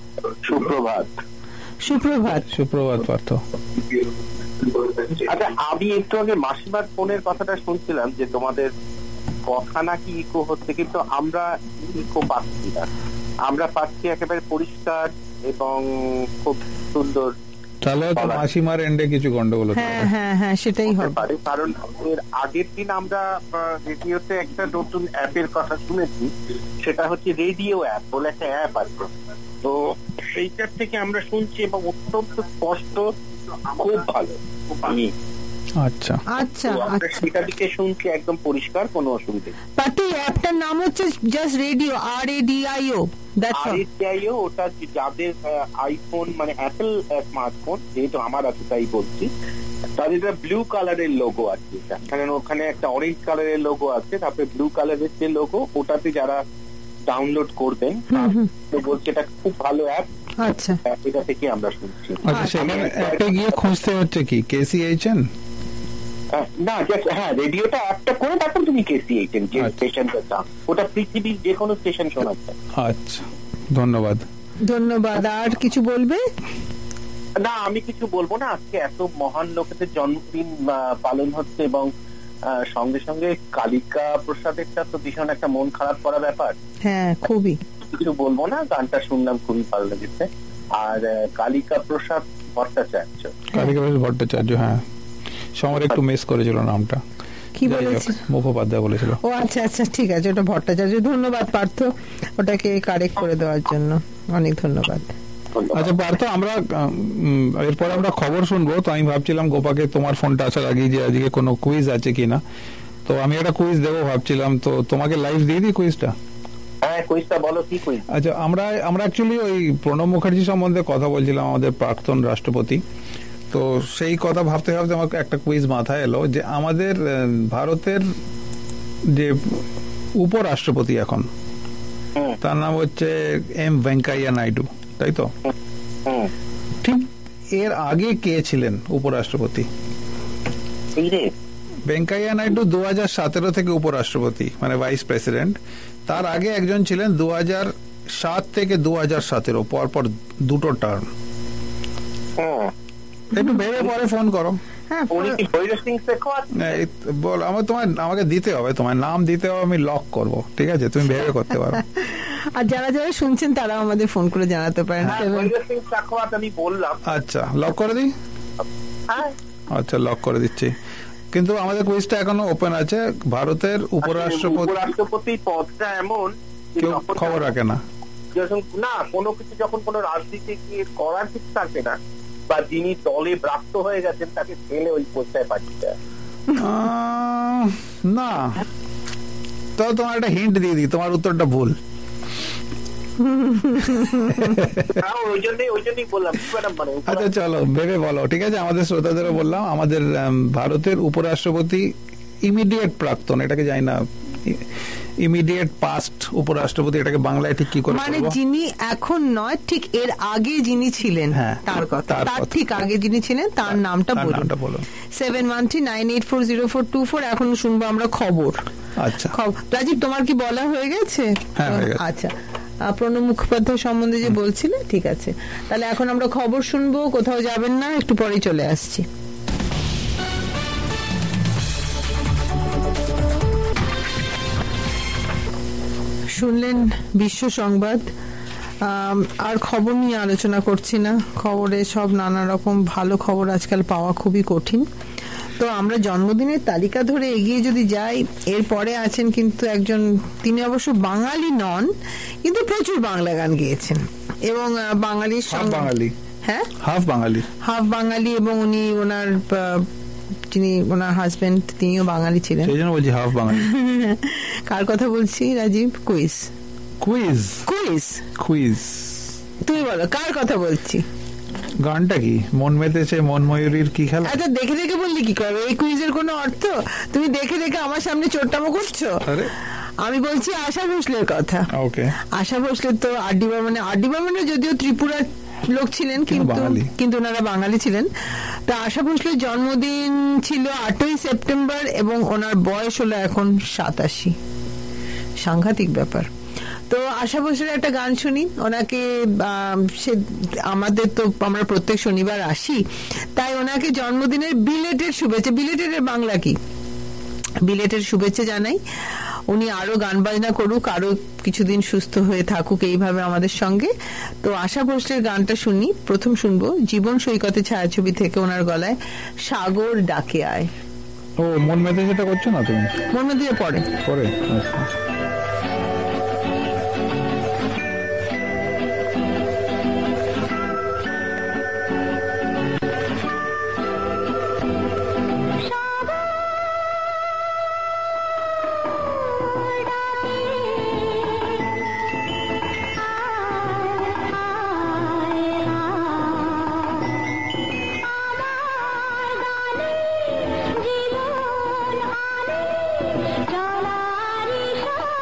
সুপ্রভাত পার্থ। আচ্ছা, আমি একটু আগে মাসিমার ফোনের কথাটা শুনছিলাম যে তোমাদের কথা নাকি ইকো হচ্ছে, কিন্তু আমরা ইকো পাচ্ছি না, আমরা পাচ্ছি একেবারে পরিষ্কার এবং খুব সুন্দর। তাহলে মাসিমার এন্ডে কিছু গন্ডগোল হতে পারে। হ্যাঁ, সেটাই হবে, কারণ এর আগের দিন আমরা রেডিওতে একটা নতুন অ্যাপের কথা শুনেছি, সেটা হচ্ছে রেডিও অ্যাপ বলে একটা অ্যাপ আছে। তো সেইটার থেকে আমরা শুনছি এবং অত্যন্ত স্পষ্ট, খুব ভালো। আচ্ছা আচ্ছা, সেটা দিকে শুনছি একদম পরিষ্কার, কোনো অসুবিধা নেই। পার্টি অ্যাপটার নাম হচ্ছে জাস্ট রেডিও, RADIO। RADIO, ওটা যাদের আইফোন মানে অ্যাপল স্মার্টফোন, যেহেতু আমার আছে তাই বলছি, তাদের ব্লু কালারের লোগো আছে, কারণ ওখানে একটা অরেঞ্জ কালারের লোগো আছে, তারপরে ব্লু কালারের যে লোগো, ওটাতে যারা ডাউনলোড করবেন বলছে এটা খুব ভালো অ্যাপ। আচ্ছা, এটা থেকে আমরা শুনছি। আচ্ছা, সেখানে অ্যাপে গিয়ে খুঁজতে হচ্ছে কি KCHN? না, হ্যাঁ, রেডিওটা অ্যাপটা করে তারপর তুমি KCHN যে স্টেশনটা দাও, ওটা পৃথিবীর যে কোনো স্টেশন শোনা যায়। আচ্ছা, ধন্যবাদ। আর কিছু বলবে? না, আমি কিছু বলবো না। আজকে এত মহান লোকেদের জন্মদিন পালন হচ্ছে এবং সঙ্গে সঙ্গে কালিকা প্রসাদেরটা তো ভীষণ একটা মন খারাপ করা ব্যাপার। হ্যাঁ, খুবই। কিছু বলবো না, গানটা শুনলাম, খুবই ভালো লেগেছে। আর কালিকা প্রসাদ ভট্টাচার্য, হ্যাঁ, সময় একটু মিস করেছিল নামটা। কি বলেছে? মুখোপাধ্যায় বলেছিল। ও আচ্ছা আচ্ছা, ঠিক আছে, ওটা ভট্টাচার্য। ধন্যবাদ পার্থ ওটাকে কারেক্ট করে দেওয়ার জন্য, অনেক ধন্যবাদ। আচ্ছা পার্থ, আমরা এরপর আমরা খবর শুনবো। তো আমি ভাবছিলাম গোপাকে তোমার ফোনটা আসার আগে যে আজকে কোনো কুইজ আছে কিনা, তো আমি একটা কুইজ দেবো ভাবছিলাম, তো তোমাকে লাইভ দিয়ে দিই কুইজটা। হ্যাঁ, কুইজটা বলো, কি কুইজ? আচ্ছা, আমরা অ্যাকচুয়ালি ওই প্রণব মুখার্জি সম্বন্ধে কথা বলছিলাম, আমাদের প্রাক্তন রাষ্ট্রপতি। তো সেই কথা ভাবতে ভাবতে আমাকে একটা কুইজ মাথায় এলো যে আমাদের ভারতের যে উপরাষ্ট্রপতি এখন, তার নাম হচ্ছে এম ভেঙ্কাইয়া নাইডু, তাই তো? ঠিক এর আগে কে ছিলেন উপরাষ্ট্রপতি? ভেঙ্কাইয়া নাইডু 2017 থেকে উপরাষ্ট্রপতি, মানে ভাইস প্রেসিডেন্ট। তার আগে একজন ছিলেন 2007 থেকে 2017, পরপর দুটো টার্ম। একটু ভেবে পরে ফোন করো। বল, আমাকে দিতে হবে, তোমার নাম দিতে হবে, আমি লক করব, ঠিক আছে? তুমি ভেবে করতে পারো। আর যারা যারা শুনছেন তারাও আমাদের ফোন করে জানাতে পারেন। আমি বললাম, আচ্ছা লক করে দিই। আচ্ছা লক করে দিচ্ছি, কিন্তু আমাদের কুইজটা এখনো ওপেন আছে। ভারতের উপরাষ্ট্রপতি পদটা এমন কেউ খবর রাখে না, না কোনো কিছু যখন কোনো রাজনীতি করার কিছু থাকে না, বা যিনি দলে ব্রাত্য হয়ে গেছেন তাকে ফেলে ওই পোস্টায় পাঠিয়ে দেয় না। তো তোমার একটা হিন্ট দিয়ে দিই, তোমার উত্তরটা ভুল। আচ্ছা চলো ভেবে বলো, ঠিক আছে? আমাদের শ্রোতাদেরও বললাম, আমাদের ভারতের উপরাষ্ট্রপতি ইমিডিয়েট প্রাক্তন, এটাকে জানি না, ইমিডিয়েট পাস্ট উপরাষ্ট্রপতি, এটাকে বাংলায় ঠিক কি করে, মানে যিনি এখন নয়, ঠিক এর আগে যিনি ছিলেন তার কথা, তার ঠিক আগে যিনি ছিলেন তার নামটা বলুন। 7139840424। এখন শুনবো আমরা খবর। আচ্ছা রাজীব, তোমার কি বলা হয়ে গেছে? আচ্ছা, প্রণব মুখোপাধ্যায় সম্বন্ধে যে বলছিলে, ঠিক আছে, তাহলে এখন আমরা খবর শুনবো। কোথাও যাবেন না, একটু পরেই চলে আসছি। শুনলেন বিশ্ব সংবাদ। আর খবর নিয়ে আলোচনা করছি না, খবরে সব নানা রকম ভালো খবর আজকাল পাওয়া খুবই কঠিন। তো আমরা জন্মদিনের তালিকা ধরে এগিয়ে যদি যাই, এরপরে আছেন কিন্তু একজন, তিনি অবশ্য বাঙালি নন, কিন্তু প্রচুর বাংলা গান গেয়েছেন এবং বাঙালির সঙ্গে, হ্যাঁ হাফ বাঙালি, এবং উনি যিনি ওনার হাজবেন্ড, তিনিও বাঙালি ছিলেন, সেই জন্য বলছি হাফ বাঙালি। কার কথা বলছি রাজীব? কুইজ। তুমি বলো কার কথা বলছি? গানটা কি? মন মেতেছে মন ময়ূরীর কি খেলা? আচ্ছা, দেখে দেখে বললি কি করবে? এই কুইজের কোনো অর্থ? তুমি দেখে দেখে আমার সামনে চোট্টামো করছো। আমি বলছি আশা ভোসলের কথা। আশা ভোসলের তো আরডি বর্মনের যদিও ত্রিপুরার লোক ছিলেন, কিন্তু ওনারা বাঙালি ছিলেন। তা আশা ভোসলের জন্মদিন ছিল 8ই সেপ্টেম্বর এবং ওনার বয়স হলো এখন 87। সাংঘাতিক ব্যাপার। তো আশা ভোসলের একটা গান শুনি। ওনাকে আমাদের তো আমরা প্রত্যেক শনিবার আসি, তাই ওনাকে জন্মদিনের বিলেটের শুভেচ্ছা, বিলেটের বাংলা কি, বিলেটের শুভেচ্ছা জানাই। উনি আরো গান বাজনা করুক, আরো কিছুদিন সুস্থ হয়ে থাকুক এইভাবে আমাদের সঙ্গে। তো আশা ভোসলের গানটা শুনি। প্রথম শুনবো জীবন সৈকতে ছায়াছবি থেকে ওনার গলায় সাগর ডাকে আয়। ও মন মেতে যেটা করছো না তুমি? মন মেতে পরে আচ্ছা। জীবন আনে চলারি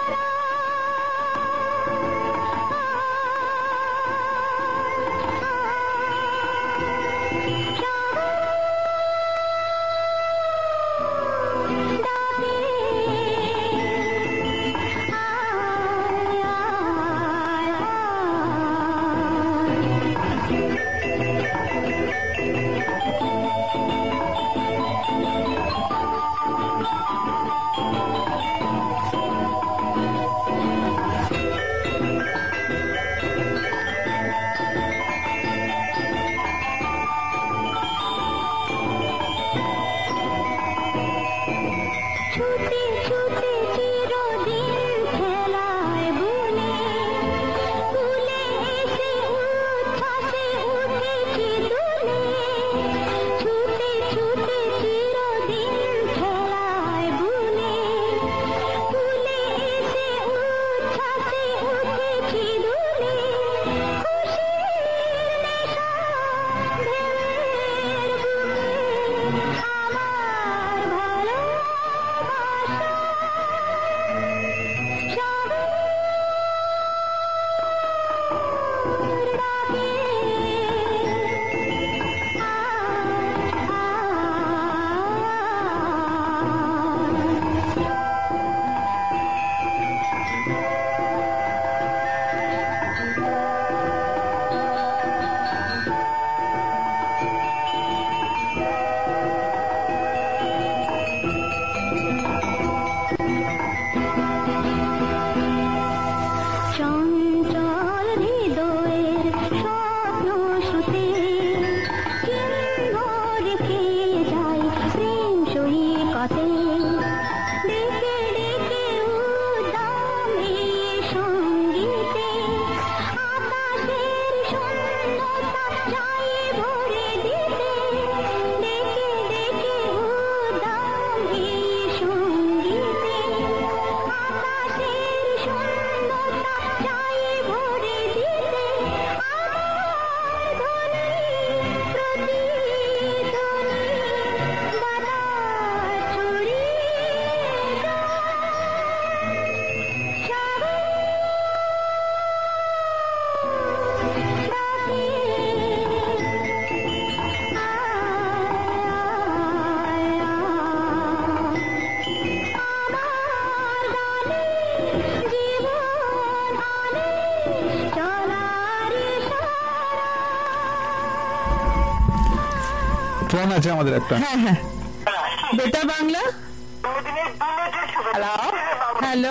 ফোন আছে আমাদের একটা। হ্যাঁ হ্যাঁ, বেটা বাংলা। হ্যালো হ্যালো,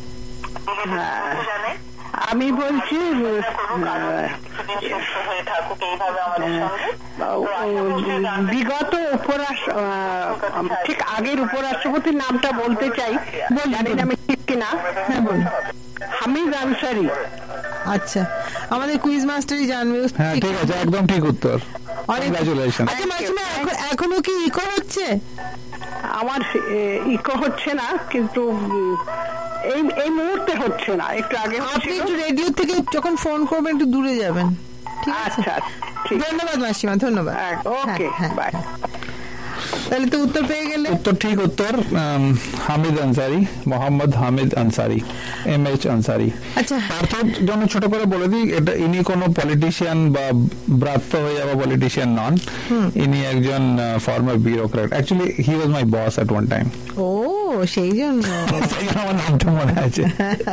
আমি বলছি বিগত ঠিক আগের উপরাষ্ট্রপতির নামটা বলতে চাই, জানি না আমি ঠিক কিনা। হ্যাঁ বলুন। হামিদ আনসারি। আচ্ছা, আমাদের কুইজ মাস্টারই জানবে। হ্যাঁ ঠিক আছে, একদম ঠিক উত্তর। কংগ্রাচুলেশন। আচ্ছা মাসিমা, এখনো কি ইকো হচ্ছে? আমার ইকো হচ্ছে না, কিন্তু এই মুহূর্তে হচ্ছে না, একটু আগে। আপনি একটু রেডিও থেকে যখন ফোন করবেন একটু দূরে যাবেন, ঠিক আছে? আচ্ছা, ধন্যবাদ মাসিমা, ধন্যবাদ। Okay, bye. তাহলে তো উত্তর পেয়ে গেলে। উত্তর ঠিক উত্তর হামিদ আনসারি, মোহাম্মদ হামিদ আনসারি, MH আনসারি। আচ্ছা, তার জন্য ছোট করে বলে দিই, এটা ইনি কোনো পলিটিশিয়ান বা ব্রাত্য হয়ে যাওয়া পলিটিশিয়ান নন, ইনি একজন former bureaucrat. Actually he was my boss at one time. ও, সেই জন্য আমার নামটা মনে আছে।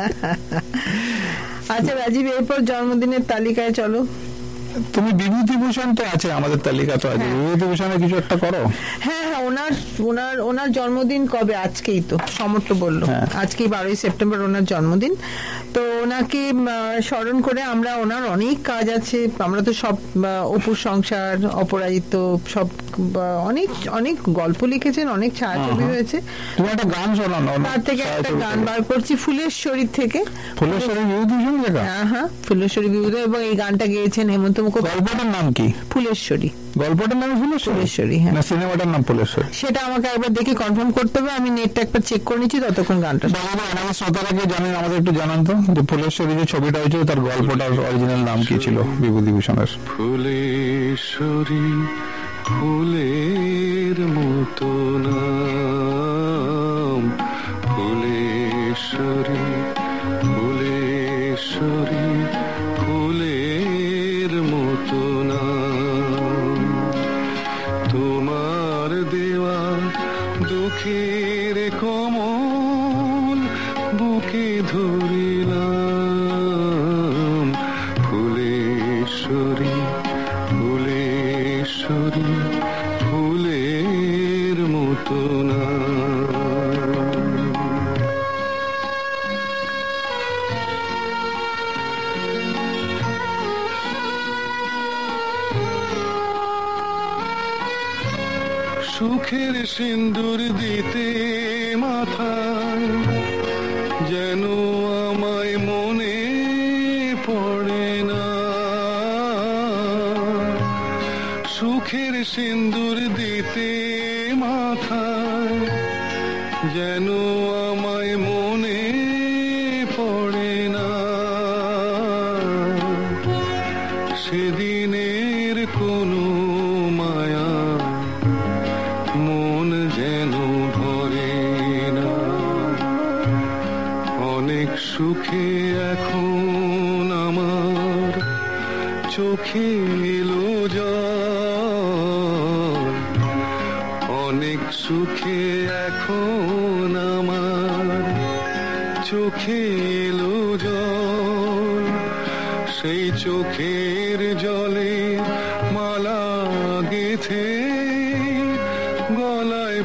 আচ্ছা রাজীব, এরপর জন্মদিনের তালিকায় চলো। তুমি বিভূতিভূষণ তো আছে আমাদের তালিকা, তো আছে বিভূতিভূষণের কিছু একটা করো। হ্যাঁ হ্যাঁ, ওনার জন্মদিন কবে? আজকেই তো সমর্থ বললো, আজকেই 12ই সেপ্টেম্বর ওনার জন্মদিন। তো ওনাকে স্মরণ করে আমরা, ওনার অনেক কাজ আছে, আমরা তো সব অপুর সংসার, অপরাজিত, সব অনেক অনেক গল্প লিখেছেন, অনেক ছায়াছবি হয়েছে। তুমি একটা গান শোনানো, তার থেকে একটা গান বার করছি ফুলেশ্বরী থেকে। ফুলেশ্বরী বিভূতিভূষণ লেখা? হ্যাঁ, ফুলেশ্বরী বিভূতিভূষণ, এবং এই গানটা গেয়েছেন হেমন্ত মুখোপাধ্যায়। গল্পটার নাম কি? ফুলেশ্বরী। গল্পটার নাম ফুলেশ্বরী? হ্যাঁ। না, সিনেমাটার নাম ফুলেশ্বরী? সেটা আমাকে একবার দেখে কনফার্ম করতে হবে, আমি নেটটা একবার চেক করে নিচ্ছি, ততক্ষণ গানটা। আমার শ্রোতারা কি জানেন, আমাদের একটু জানান তো, যে ফুলেশ্বরী যে ছবিটা হয়েছিল তার গল্পটার অরিজিনাল নাম কি ছিল বিভূতিভূষণের? ফুলেশ্বরী, ফুলের মতো নাম, ফুলেশ্বরী, ফুলেশ্বরী, ফুলের মতো নাম। তোমার দেওয়া দুঃখের কমল বুকে ধরিলাম, ফুলেশ্বরী, ফুলেশ্বরী, ফুলের মতো নাম। সুখের সিন্দুর দিতে মাথায়, যেন আমায় মনে পড়ে না। সুখের সিন্দুর দিতে মাথায়, যেন আমায় মনে পড়ে না। সেদিনের কোনো মায়া চোখে এলো জল, অনেক সুখে এখন আমার চোখে এলো জল, সেই চোখের জলে মালা গেথে গলায়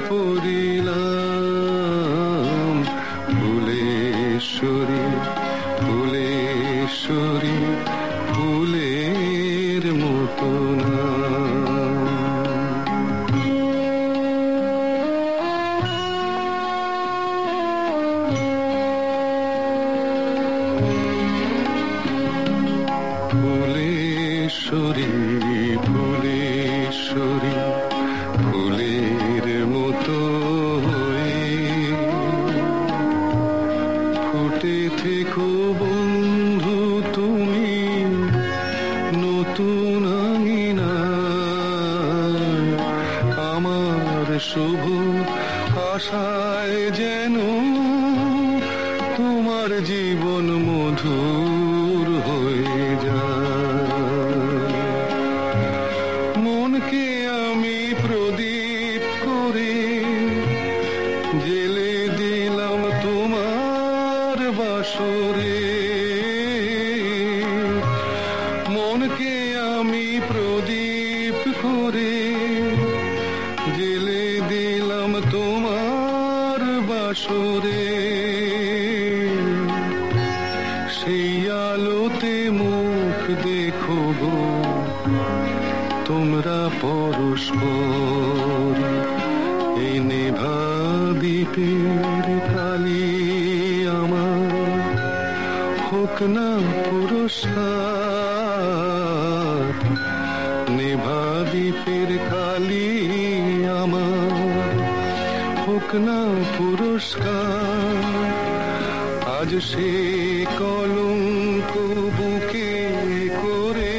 পরিলাম। ফুলেশ্বরী ফুলেশ্বরী ফুলের মতো না। ফুলেশ্বরী ফুলেশ্বরী ফুলের মতো হয়ে ফুটে থেকো বন্ধু তুমি নতুন আঙিনায়, আমার শুভ আশায় যেন তোমার জীবন মধুর হয়ে যায়। মনকে আমি প্রদীপ করে জেলে দিলাম তোমার বাসরে, মনকে আমি প্রদীপ করে জেলে দিলাম তোমার বাসরে। সেই আলোতে মুখ দেখো গো তোমরা পরস্পর, এই নেভা দ্বীপের কালি আমার হোক না পুরস্কার। নেভা দ্বীপের কালি আমার হোক না পুরস্কার। আজ সে কলঙ্ক বুকে করে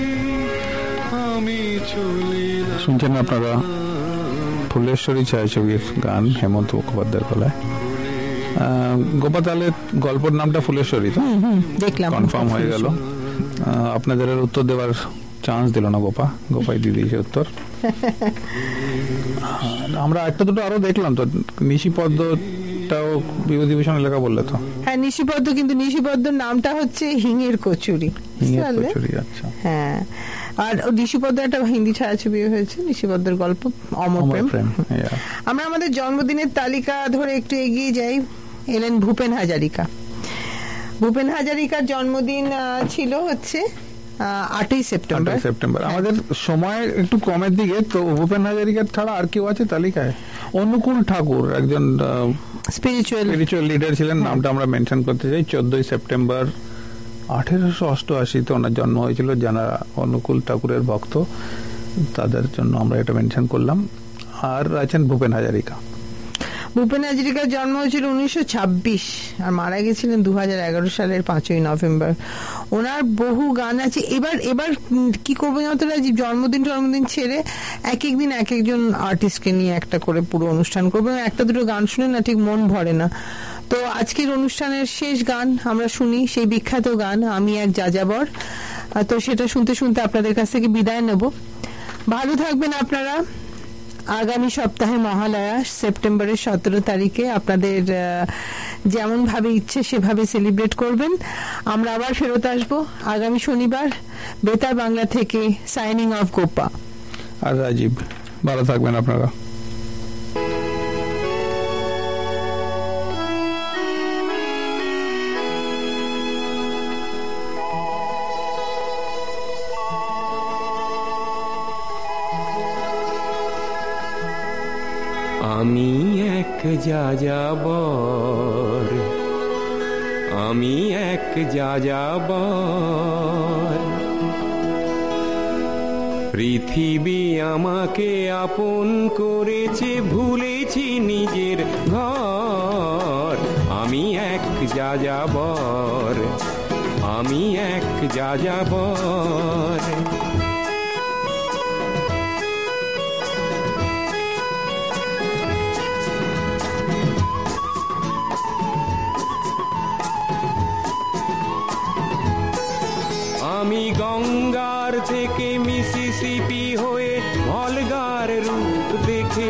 আমি চলিলাম। শুনছেন আপনারা ফুলেশ্বরী ছায়াছবির গান হেমন্ত মুখোপাধ্যায়ের গলায়। গোপা তাহলে গল্পের নামটা ফুলেশ্বরী তো দেখলাম, কনফার্ম হয়ে গেল। আপনাদের আর উত্তর দেওয়ার চান্স দিল না গোপা, গোপাই দিয়ে দিয়েছে উত্তর। আমরা একটা দুটো আরো দেখলাম তো, নিশিপদ্মটাও বিভূতিভূষণের লেখা বললে তো। হ্যাঁ নিশিপদ্ম, কিন্তু নিশিপদ্মর নামটা হচ্ছে হিঙের কচুরি। আচ্ছা হ্যাঁ, আর নিশিপদ্ম একটা হিন্দি ছায়াছবি হয়েছে, নিশিপদ্মের গল্প অমর প্রেম। আমরা আমাদের জন্মদিনের তালিকা ধরে একটু এগিয়ে যাই। এলেন ভূপেন হাজারিকা। ভূপেন হাজারিকার জন্মদিন ছিল হচ্ছে 8ই সেপ্টেম্বর। আমাদের সময় একটু কমের দিকে, তো ভূপেন হাজারিকার ছাড়া আর কেউ আছে তালিকায়? অনুকূল ঠাকুর একজন স্পিরিচুয়াল লিডার ছিলেন, নামটা আমরা মেনশন করতে চাই। 14ই সেপ্টেম্বর 1888 ওনার জন্ম হয়েছিল। যারা অনুকূল ঠাকুরের ভক্ত তাদের জন্য আমরা এটা মেনশন করলাম। আর আছেন ভূপেন হাজারিকা। ভূপেন হাজারিকার জন্ম হয়েছিল 1926 আর মারা গেছিলেন 2011 সালের 5ই নভেম্বর। ওনার বহু গান আছে। এবার কি করবো জানো, জন্মদিন ছেড়ে এক একদিন এক একজন আর্টিস্টকে নিয়ে একটা করে পুরো অনুষ্ঠান করবো। একটা দুটো গান শুনে না ঠিক মন ভরে না। তো আজকের অনুষ্ঠানের শেষ গান আমরা শুনি, সেই বিখ্যাত গান আমি এক যাযাবর। তো সেটা শুনতে শুনতে আপনাদের কাছ থেকে বিদায় নেব। ভালো থাকবেন আপনারা। আগামী সপ্তাহে মহালয়া সেপ্টেম্বরের 17 তারিখে আপনাদের যেমন ভাবে ইচ্ছে সেভাবে সেলিব্রেট করবেন। আমরা আবার ফেরত আসবো আগামী শনিবার। বেতার বাংলা থেকে সাইনিং অফ গোপা আর রাজীব। ভালো থাকবেন আপনারা। আমি এক যাযাবর, আমি এক যাযাবর, পৃথিবী আমাকে আপন করেছে, ভুলেছি নিজের ঘর। আমি এক যাযাবর, আমি এক যাযাবর। আমি গঙ্গার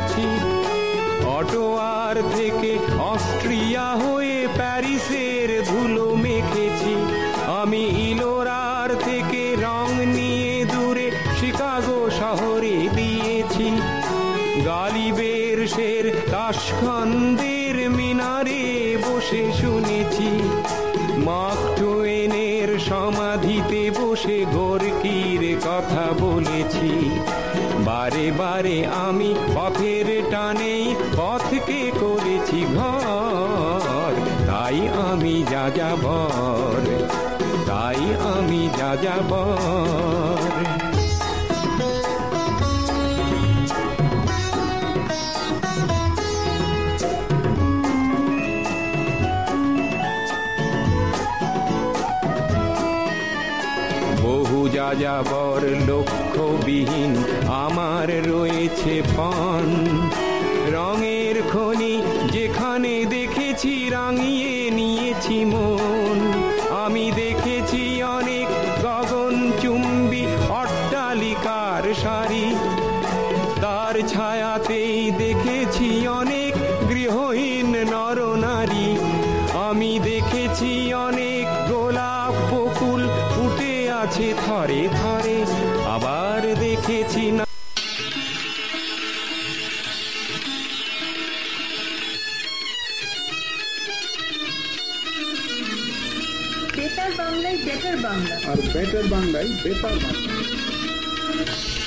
গেছি, অটোয়ার থেকে অস্ট্রিয়া হয়ে প্যারিসের ধুলো মেখেছি, আমি ইলোরার থেকে রং নিয়ে দূরে শিকাগো শহরে দিয়েছি, গালিবের শের তাশখন্দের মিনারে বসে শুনেছি, মার্ক টোয়েনের সমাধিতে বসে গোর্কির কথা বলেছি, বারে বারে আমি পথের টানে পথকে করেছি ঘর, তাই আমি যাযাবর, তাই আমি যাযাবর। বহু যাযাবর লক্ষ্যবিহীন আমার রয়েছে পণ, রঙের খনি যেখানে দেখেছি রাঙিয়ে নিয়েছি মন, আমি দেখেছি অনেক গগনচুম্বী অট্টালিকার সারি, তার ছায়াতেই দেখেছি অনেক গৃহহীন নরনারী, আমি দেখেছি অনেক গোলাপ বকুল ফুটে আছে থরে থরে, আবার দেখেছি না বেতার বাংলায় বেটার বাংলা, আর বেটার বাংলায় বেতার বাংলা।